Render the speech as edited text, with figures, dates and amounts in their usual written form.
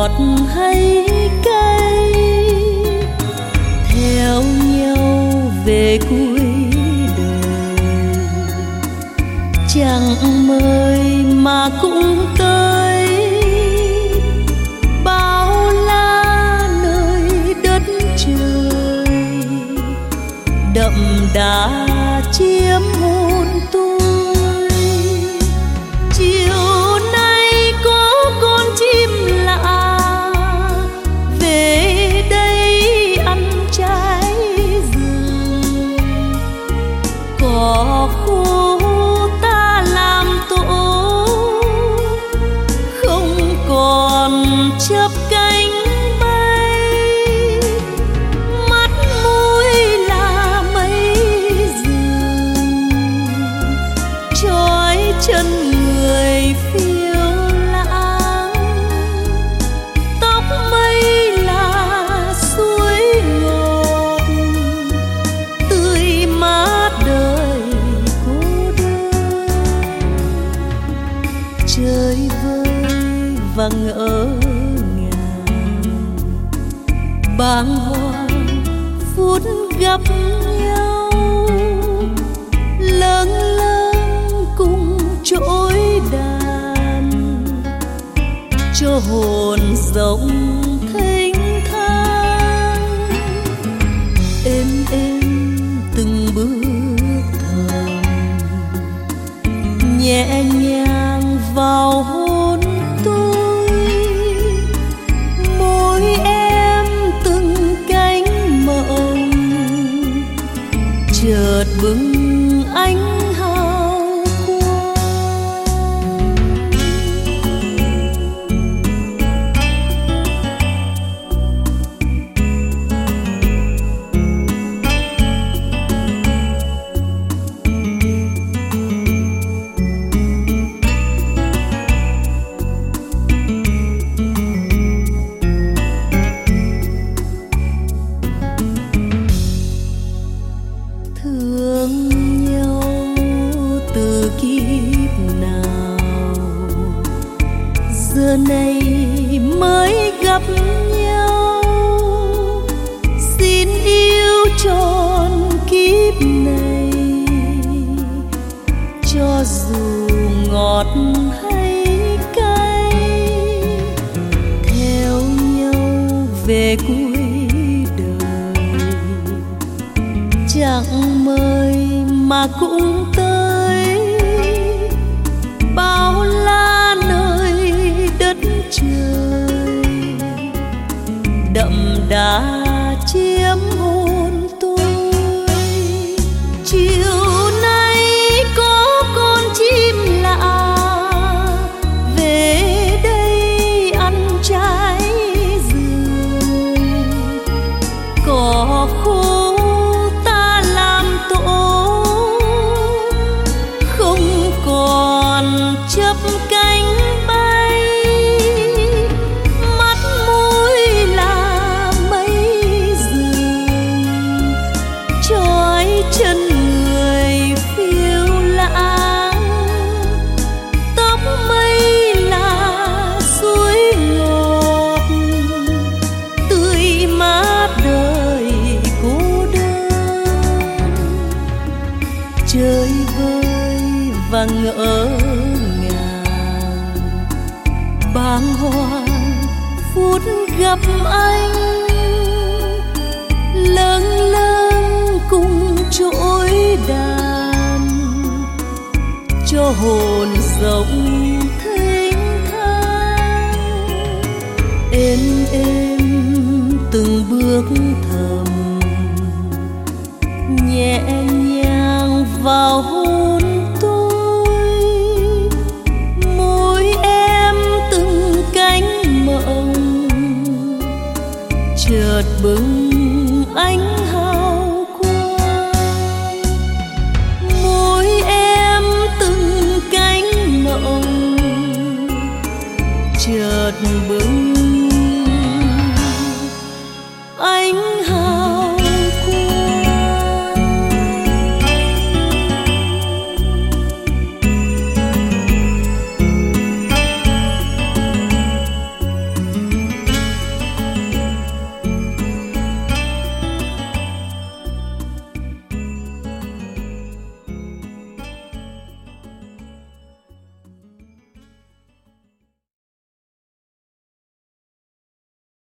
ngọt hay cay, theo nhau về cuối đời. Chẳng mời mà cũng tới, bao la nơi đất trời, đậm đà chiếm hồn tôi. Chiều nay có con chim lạ về đây ăn trái rừng, cỏ khô ta làm tổ, không còn chớp cánh bay. Mắt mũi là mây rừng, trói chân người phiêu lãng. Tóc mây là suối ngọt, tươi mát đời cô đơn. Trời vơi và ngỡ ngàng, bàng hoàng phút gặp nhau, lâng lâng cùng trỗi đàn, cho hồn rộng thênh thang. Êm êm từng bước thầm, nhẹ nhàng vào hôn tôi. Môi em từng cánh mộng, chợt bừng ánh hào quang. Thương nhau từ kiếp nào, giờ này mới gặp nhau. Xin yêu trọn kiếp này, cho dù ngọt hay cay, theo nhau về cuối đời. Chẳng mời mà cũng tới, bao la nơi đất trời, đậm đà chiếm hồn tôi. Chiều nay có con chim lạ về đây ăn trái rừng, cỏ khô ta làm tổ, không còn chớp cánh bay. Mắt mũi là mây rừng, trói chân người phiêu lãng. Tóc mây là suối ngọt, tươi mát đời cô đơn. Trời vơi và ngỡ ngàng, bàng hoàng phút gặp anh, lâng lâng cùng trỗi đàn, cho hồn rộng thênh thang. Êm êm từng bước thầm, nhẹ nhàng vào hôn tôi. Môi em từng cánh mộng, chợt bừng ánh hào quang. Môi em từng cánh mộng, chợt bừng